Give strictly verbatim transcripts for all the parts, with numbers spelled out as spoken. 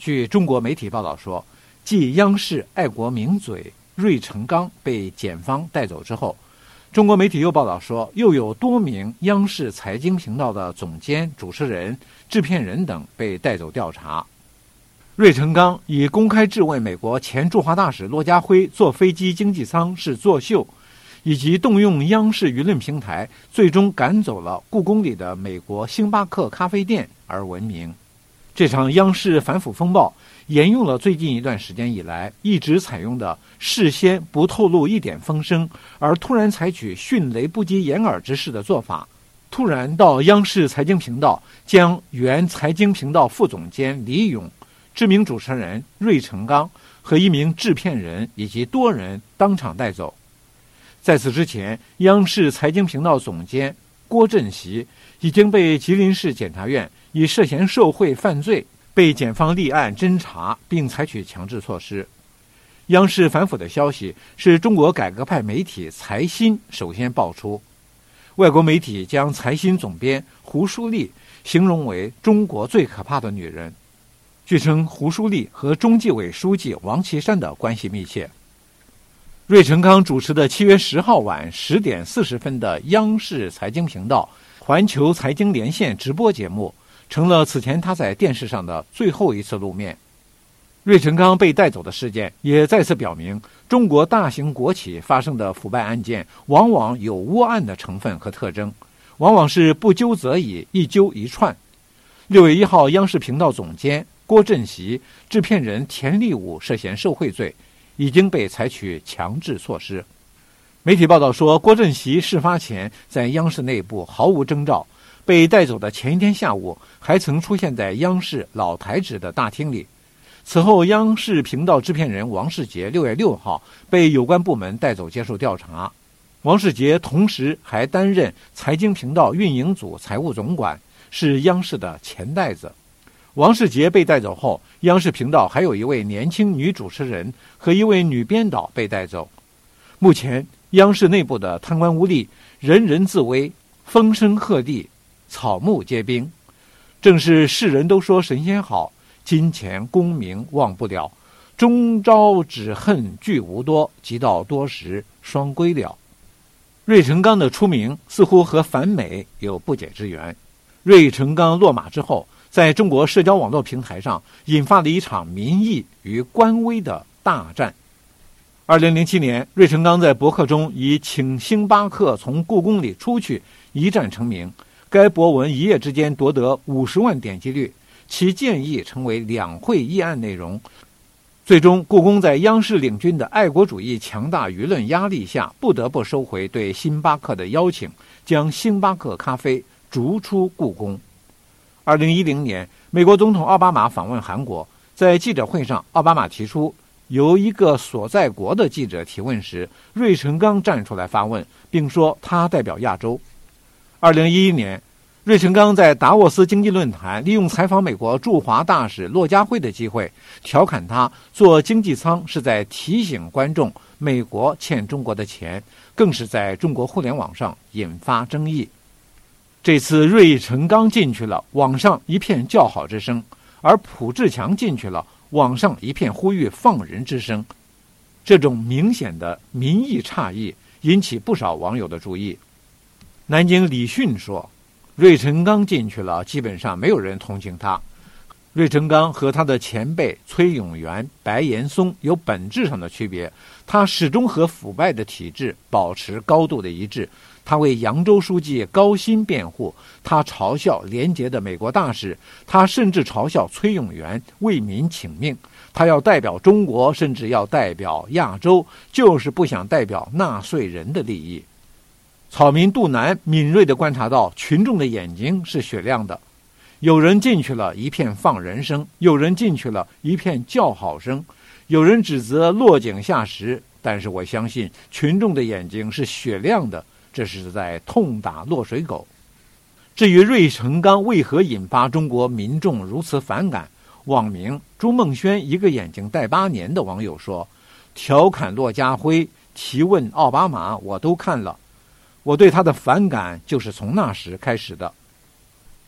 据中国媒体报道说，继央视爱国名嘴芮成钢被检方带走之后，中国媒体又报道说，又有多名央视财经频道的总监、主持人、制片人等被带走调查。芮成钢以公开质问美国前驻华大使骆家辉坐飞机经济舱是作秀，以及动用央视舆论平台最终赶走了故宫里的美国星巴克咖啡店而闻名。这场央视反腐风暴沿用了最近一段时间以来一直采用的事先不透露一点风声，而突然采取迅雷不及掩耳之势的做法，突然到央视财经频道将原财经频道副总监李勇、知名主持人芮成钢和一名制片人以及多人当场带走。在此之前，央视财经频道总监郭振熙已经被吉林市检察院以涉嫌受贿犯罪被检方立案侦查，并采取强制措施。央视反腐的消息是中国改革派媒体财新首先爆出，外国媒体将财新总编胡舒丽形容为中国最可怕的女人。据称，胡舒丽和中纪委书记王岐山的关系密切。芮成钢主持的七月十号晚十点四十分的央视财经频道环球财经连线直播节目，成了此前他在电视上的最后一次露面。芮成钢被带走的事件也再次表明，中国大型国企发生的腐败案件往往有窝案的成分和特征，往往是不究则已，一揪一串。六月一号，央视频道总监郭振熙、制片人田立武涉嫌受贿罪，已经被采取强制措施。媒体报道说，郭振熙事发前在央视内部毫无征兆，被带走的前一天下午还曾出现在央视老台址的大厅里。此后，央视频道制片人王世杰六月六号被有关部门带走接受调查。王世杰同时还担任财经频道运营组财务总管，是央视的钱袋子。王世杰被带走后，央视频道还有一位年轻女主持人和一位女编导被带走。目前，央视内部的贪官污吏人人自危，风声鹤唳，草木皆兵。正是世人都说神仙好，金钱功名忘不了，终朝只恨聚无多，及到多时双归了。芮成钢的出名似乎和反美有不解之缘。芮成钢落马之后，在中国社交网络平台上引发了一场民意与官威的大战。二零零七年，芮成钢在博客中以请星巴克从故宫里出去一战成名，该博文一夜之间夺得五十万点击率，其建议成为两会议案内容。最终，故宫在央视领军的爱国主义强大舆论压力下，不得不收回对星巴克的邀请，将星巴克咖啡逐出故宫。二零一零年，美国总统奥巴马访问韩国，在记者会上，奥巴马提出由一个所在国的记者提问时，芮成钢站出来发问，并说他代表亚洲。二零一一年，芮成钢在达沃斯经济论坛利用采访美国驻华大使骆家辉的机会，调侃他坐经济舱是在提醒观众美国欠中国的钱，更是在中国互联网上引发争议。这次芮成钢进去了，网上一片叫好之声，而卜志强进去了，网上一片呼吁放人之声。这种明显的民意差异引起不少网友的注意。南京李迅说，芮成钢进去了，基本上没有人同情他。芮成钢和他的前辈崔永元、白岩松有本质上的区别，他始终和腐败的体制保持高度的一致。他为扬州书记高薪辩护，他嘲笑廉洁的美国大使，他甚至嘲笑崔永元为民请命。他要代表中国，甚至要代表亚洲，就是不想代表纳税人的利益。草民杜南敏锐地观察到，群众的眼睛是雪亮的，有人进去了，一片放人声；有人进去了，一片叫好声；有人指责落井下石，但是我相信群众的眼睛是雪亮的，这是在痛打落水狗。至于芮成钢为何引发中国民众如此反感，网名朱梦轩一个眼睛戴八年的网友说，调侃骆家辉、提问奥巴马我都看了，我对他的反感就是从那时开始的。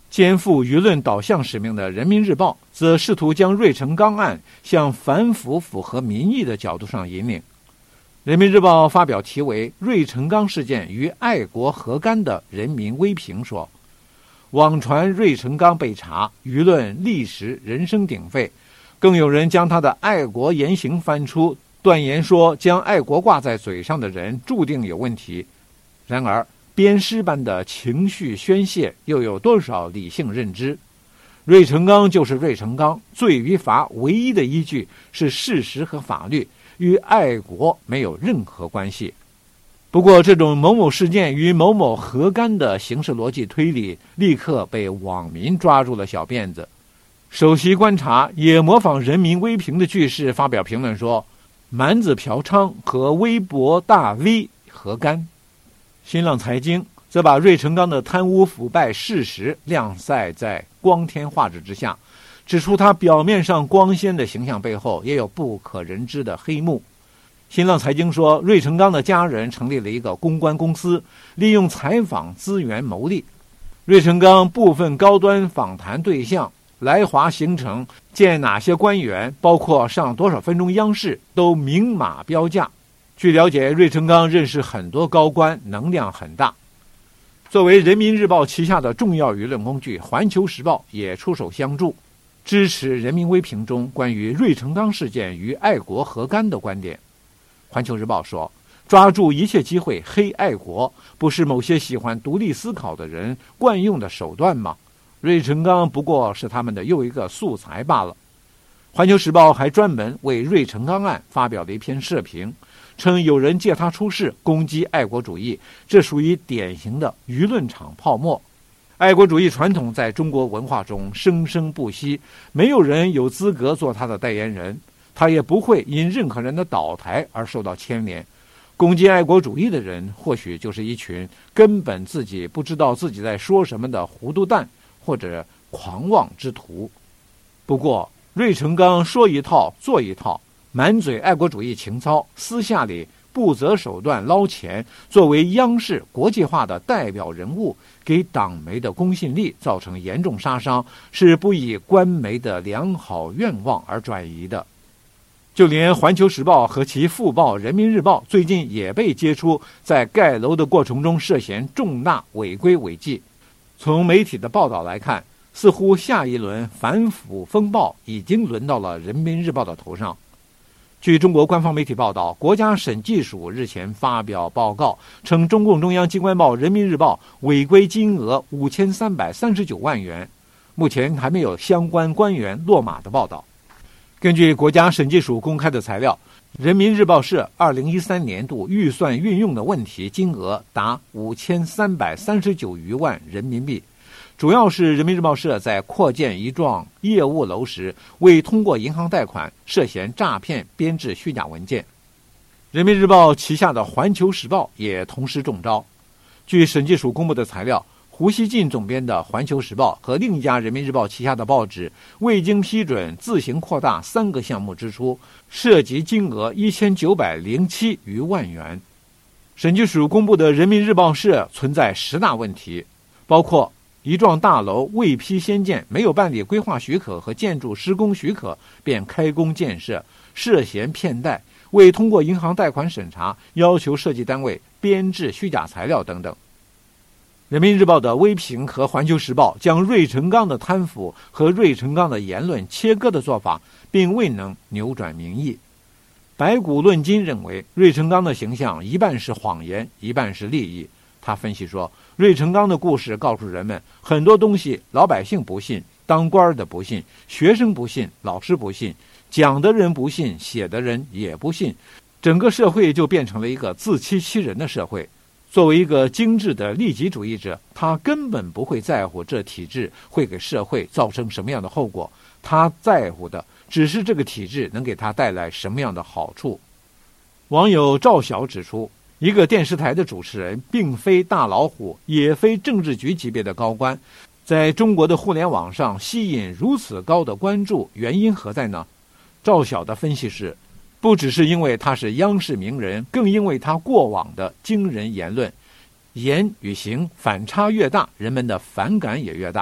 肩负舆论导向使命的人民日报则试图将芮成钢案向反腐符合民意的角度上引领。人民日报发表题为《芮成钢事件与爱国何干》的人民微评说，网传芮成钢被查，舆论立时人声鼎沸，更有人将他的爱国言行翻出，断言说将爱国挂在嘴上的人注定有问题。然而鞭尸般的情绪宣泄，又有多少理性认知？芮成钢就是芮成钢，罪与罚唯一的依据是事实和法律，与爱国没有任何关系。不过这种某某事件与某某何干的刑事逻辑推理，立刻被网民抓住了小辫子。首席观察也模仿人民微评的句式发表评论说，蛮子嫖娼和微博大 V 何干。新浪财经则把芮成钢的贪污腐败事实晾晒在光天化日之下，指出他表面上光鲜的形象背后也有不可人知的黑幕。新浪财经说，芮成钢的家人成立了一个公关公司，利用采访资源牟利。芮成钢部分高端访谈对象来华行程、见哪些官员，包括上多少分钟央视，都明码标价。据了解，芮成钢认识很多高官，能量很大。作为人民日报旗下的重要舆论工具，环球时报也出手相助，支持人民微评中关于芮成钢事件与爱国何干的观点。环球日报说，抓住一切机会黑爱国，不是某些喜欢独立思考的人惯用的手段吗？芮成钢不过是他们的又一个素材罢了。环球时报还专门为芮成钢案发表了一篇社评，称有人借他出事攻击爱国主义，这属于典型的舆论场泡沫。爱国主义传统在中国文化中生生不息，没有人有资格做他的代言人，他也不会因任何人的倒台而受到牵连。攻击爱国主义的人或许就是一群根本自己不知道自己在说什么的糊涂蛋或者狂妄之徒。不过芮成钢说一套做一套，满嘴爱国主义情操，私下里不择手段捞钱，作为央视国际化的代表人物，给党媒的公信力造成严重杀伤，是不以官媒的良好愿望而转移的。就连环球时报和其副报人民日报最近也被揭出在盖楼的过程中涉嫌重大违规违纪。从媒体的报道来看，似乎下一轮反腐风暴已经轮到了人民日报的头上。据中国官方媒体报道，国家审计署日前发表报告称，中共中央机关报人民日报违规金额五千三百三十九万元，目前还没有相关官员落马的报道。根据国家审计署公开的材料，人民日报社二零一三年度预算运用的问题金额达五千三百三十九余万人民币，主要是人民日报社在扩建一幢业务楼时未通过银行贷款，涉嫌诈骗编制虚假文件。人民日报旗下的环球时报也同时中招。据审计署公布的材料，胡锡进总编的环球时报和另一家人民日报旗下的报纸未经批准自行扩大三个项目支出，涉及金额一千九百零七余万元。审计署公布的人民日报社存在十大问题，包括一幢大楼未批先建，没有办理规划许可和建筑施工许可便开工建设，涉嫌骗贷，未通过银行贷款审查，要求设计单位编制虚假材料等等。人民日报的微评和环球时报将芮成钢的贪腐和芮成钢的言论切割的做法，并未能扭转民意。白骨论今认为，芮成钢的形象一半是谎言，一半是利益。他分析说，芮成钢的故事告诉人们，很多东西老百姓不信，当官的不信，学生不信，老师不信，讲的人不信，写的人也不信，整个社会就变成了一个自欺欺人的社会。作为一个精致的利己主义者，他根本不会在乎这体制会给社会造成什么样的后果，他在乎的只是这个体制能给他带来什么样的好处。网友赵晓指出，一个电视台的主持人并非大老虎，也非政治局级别的高官，在中国的互联网上吸引如此高的关注，原因何在呢？赵晓的分析是，不只是因为他是央视名人，更因为他过往的惊人言论，言与行反差越大，人们的反感也越大。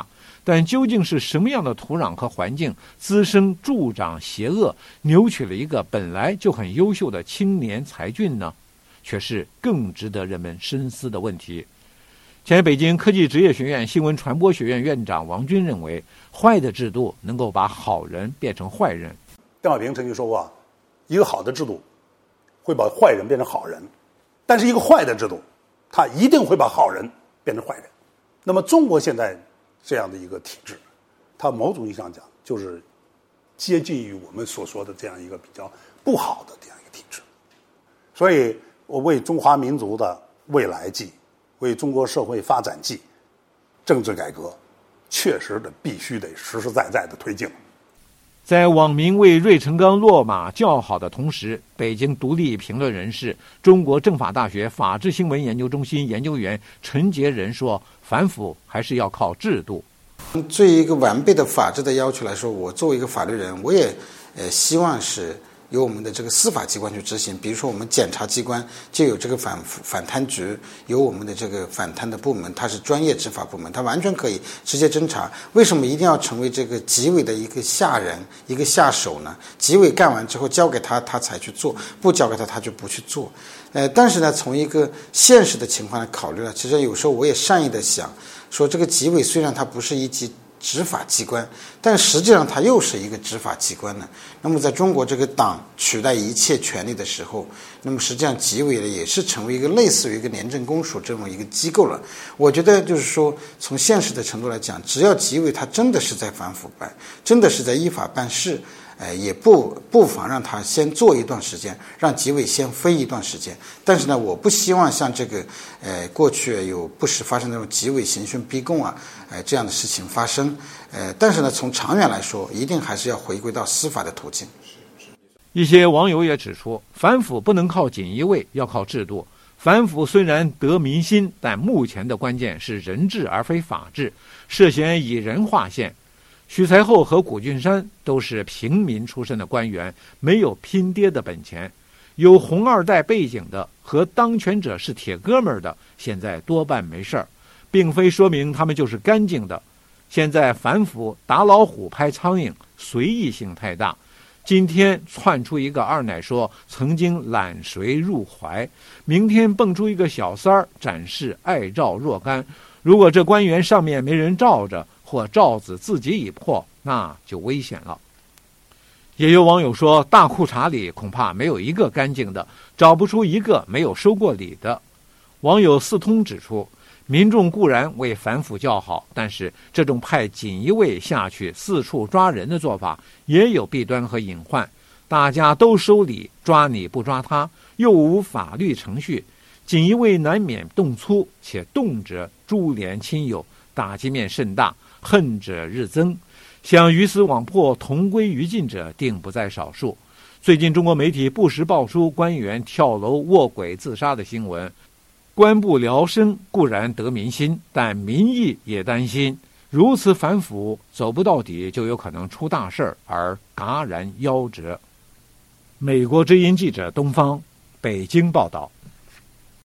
但究竟是什么样的土壤和环境滋生助长邪恶，扭曲了一个本来就很优秀的青年才俊呢？却是更值得人们深思的问题。前北京科技职业学院新闻传播学院院长王军认为，坏的制度能够把好人变成坏人。 邓小平曾经说过，一个好的制度会把坏人变成好人，但是一个坏的制度，它一定会把好人变成坏人。那么中国现在这样的一个体制，它某种意义上讲就是接近于我们所说的这样一个比较不好的这样一个体制。所以我为中华民族的未来计，为中国社会发展计，政治改革确实的必须得实实在在的推进。 在网民为芮成钢落马叫好的同时，北京独立评论人士、中国政法大学法治新闻研究中心研究员陈杰仁说，反腐还是要靠制度。 对于一个完备的法治的要求来说，我作为一个法律人，我也呃希望是由我们的这个司法机关去执行。比如说我们检察机关就有这个反反贪局，有我们的这个反贪的部门，它是专业执法部门，它完全可以直接侦查。为什么一定要成为这个纪委的一个下人，一个下手呢？纪委干完之后交给他，他才去做，不交给他，他就不去做。呃，但是呢，从一个现实的情况来考虑呢，其实有时候我也善意的想说，这个纪委虽然它不是一级执法机关，但实际上它又是一个执法机关呢。那么在中国这个党取代一切权力的时候，那么实际上纪委呢也是成为一个类似于一个廉政公署这么一个机构了。我觉得就是说，从现实的程度来讲，只要纪委它真的是在反腐败，真的是在依法办事，呃，也不不妨让他先做一段时间，让纪委先飞一段时间。但是呢，我不希望像这个呃过去有不时发生那种纪委刑讯逼供啊，呃这样的事情发生。呃，但是呢，从长远来说，一定还是要回归到司法的途径。 一些网友也指出，反腐不能靠锦衣卫，要靠制度。反腐虽然得民心，但目前的关键是人治而非法治，涉嫌以人划线。许才厚和谷俊山都是平民出身的官员，没有拼爹的本钱。有红二代背景的和当权者是铁哥们儿的，现在多半没事儿，并非说明他们就是干净的。现在反腐打老虎拍苍蝇，随意性太大。今天窜出一个二奶说曾经揽谁入怀，明天蹦出一个小三儿展示爱照若干。如果这官员上面没人罩着，或罩子自己已破，那就危险了。也有网友说，大裤衩里恐怕没有一个干净的，找不出一个没有收过礼的。网友四通指出，民众固然为反腐叫好，但是这种派锦衣卫下去四处抓人的做法也有弊端和隐患。大家都收礼，抓你不抓他，又无法律程序，锦衣卫难免动粗，且动辄株连亲友，打击面甚大，恨者日增。想鱼死网破、同归于尽者定不在少数。最近中国媒体不时爆出官员跳楼卧轨自杀的新闻，官不聊生固然得民心，但民意也担心，如此反腐走不到底，就有可能出大事儿而戛然夭折。美国之音记者东方北京报道。